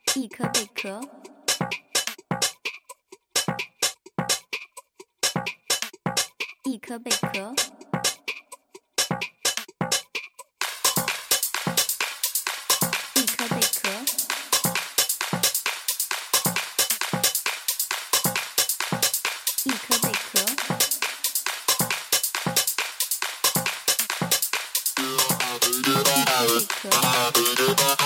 一颗贝壳，一颗贝壳，一颗贝壳，一颗贝壳，一颗贝壳。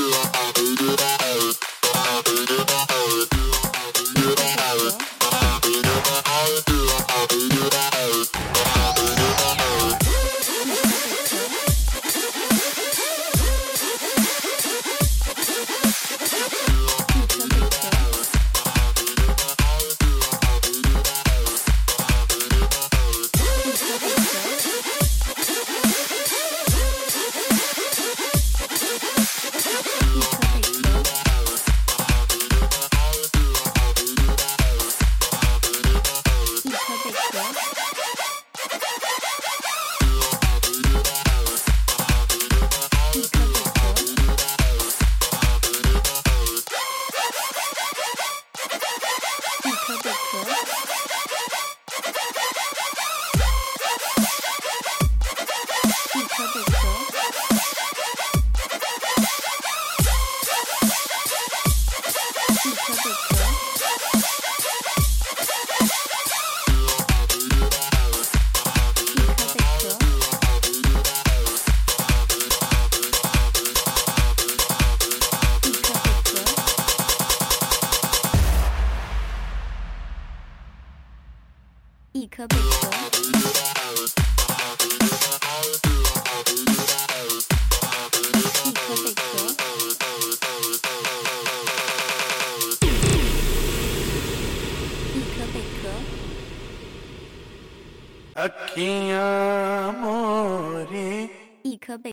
一颗贝壳，一颗贝壳，一颗贝壳。 अखियाँ मोरी 一颗贝。